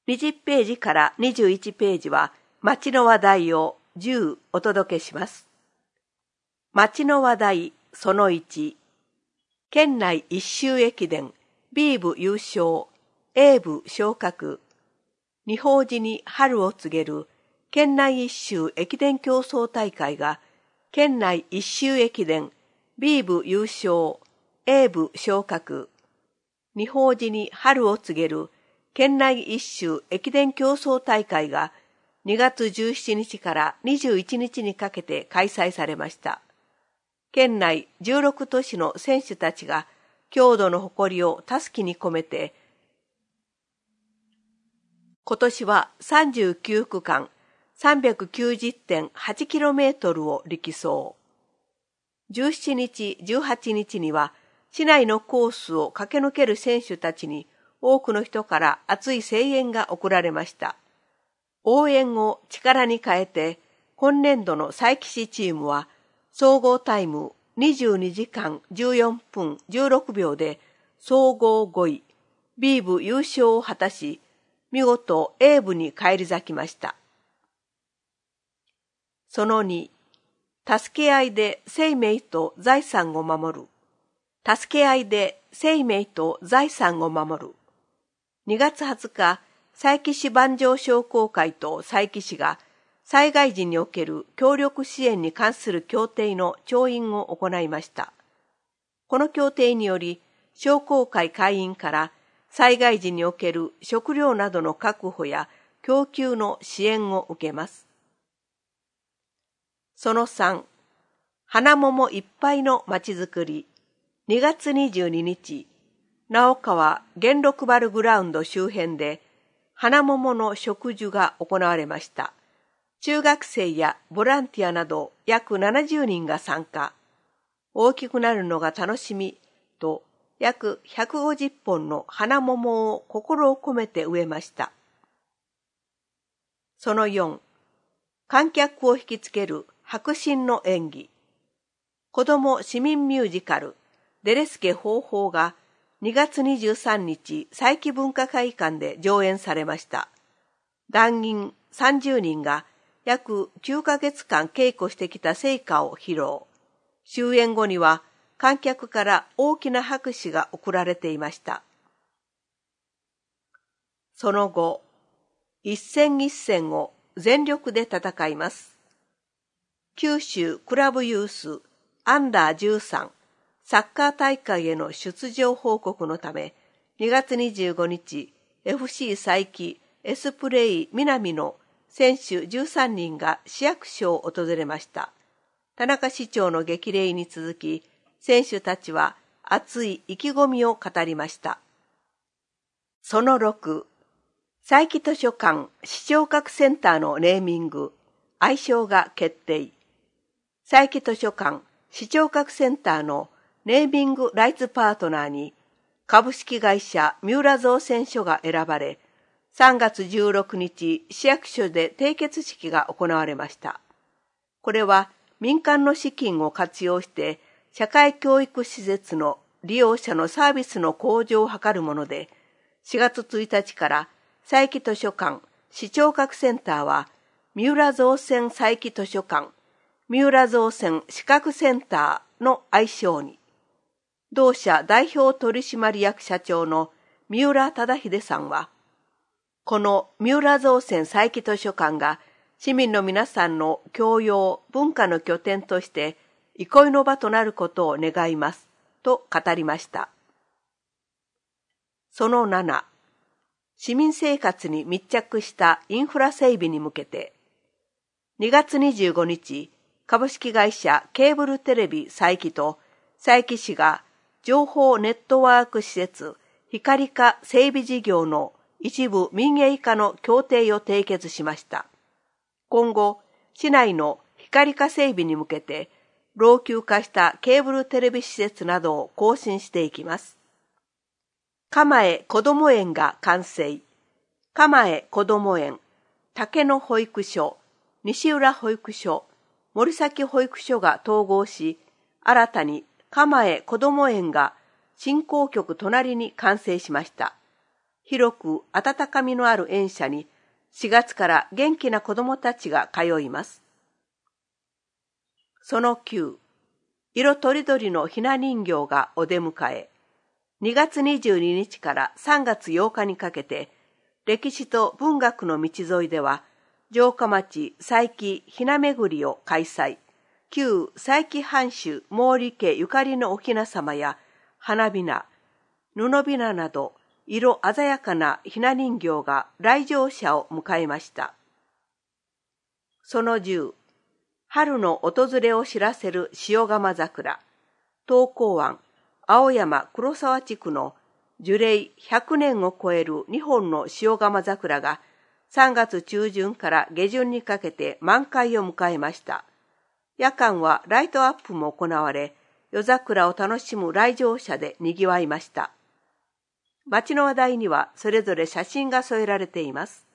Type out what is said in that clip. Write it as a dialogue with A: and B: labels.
A: 20ページから21ページは町の話題を10お届けします。町の話題その1、県内一周駅伝 B 部優勝、A 部昇格、二宝寺に春を告げる県内一周駅伝競争大会が県内一周駅伝 B 部優勝、A 部昇格、二宝寺に春を告げる県内一周駅伝競争大会が2月17日から21日にかけて開催されました。県内16都市の選手たちが郷土の誇りをたすきに込めて、今年は39区間 390.8km を力走。17日、18日には市内のコースを駆け抜ける選手たちに多くの人から熱い声援が送られました。応援を力に変えて、今年度の佐伯市チームは、総合タイム22時間14分16秒で総合5位、B 部優勝を果たし、見事 A 部に返り咲きました。その2、助け合いで生命と財産を守る。助け合いで生命と財産を守る。2月20日、佐伯市万丈商工会と佐伯市が災害時における協力支援に関する協定の調印を行いました。この協定により、商工会会員から災害時における食料などの確保や供給の支援を受けます。その3、花桃いっぱいのまちづくり。2月22日、直川元禄原グラウンド周辺で花桃の植樹が行われました。中学生やボランティアなど約70人が参加。大きくなるのが楽しみと約150本の花桃を心を込めて植えました。その4、観客を引きつける迫真の演技。子ども市民ミュージカルデレスケ方法が2月23日佐伯文化会館で上演されました。団員30人が約9ヶ月間稽古してきた成果を披露。終演後には観客から大きな拍手が送られていました。その後、一戦一戦を全力で戦います。九州クラブユースアンダー13サッカー大会への出場報告のため、2月25日、FC 佐伯エスプレイ南の選手13人が市役所を訪れました。田中市長の激励に続き、選手たちは熱い意気込みを語りました。その6、佐伯図書館視聴覚センターのネーミング、愛称が決定。佐伯図書館視聴覚センターのネーミングライツパートナーに株式会社三浦造船所が選ばれ、3月16日市役所で締結式が行われました。これは民間の資金を活用して社会教育施設の利用者のサービスの向上を図るもので、4月1日から佐伯図書館視聴覚センターは三浦造船佐伯図書館三浦造船視覚センターの愛称に、同社代表取締役社長の三浦忠秀さんは、この三浦造船佐伯図書館が市民の皆さんの教養、文化の拠点として憩いの場となることを願いますと語りました。その7、市民生活に密着したインフラ整備に向けて、2月25日、株式会社ケーブルテレビ佐伯と佐伯市が情報ネットワーク施設光化整備事業の一部民営化の協定を締結しました。今後、市内の光化整備に向けて老朽化したケーブルテレビ施設などを更新していきます。蒲江こども園が完成。蒲江こども園、竹野保育所、西浦保育所、森崎保育所が統合し、新たに蒲江こども園が振興局隣に完成しました。 広く温かみのある園舎に4月から元気な子供たちが通います。その9、色とりどりのひな人形がお出迎え。2月22日から3月8日にかけて、歴史と文学の道沿いでは、城下町佐伯ひな巡りを開催。旧佐伯藩主毛利家ゆかりのおひな様や花びな、布びななど色鮮やかなひな人形が来場者を迎えました。その10、春の訪れを知らせる塩釜桜。東港湾、青山黒沢地区の樹齢100年を超える2本の塩釜桜が3月中旬から下旬にかけて満開を迎えました。夜間はライトアップも行われ、夜桜を楽しむ来場者で賑わいました。街の話題にはそれぞれ写真が添えられています。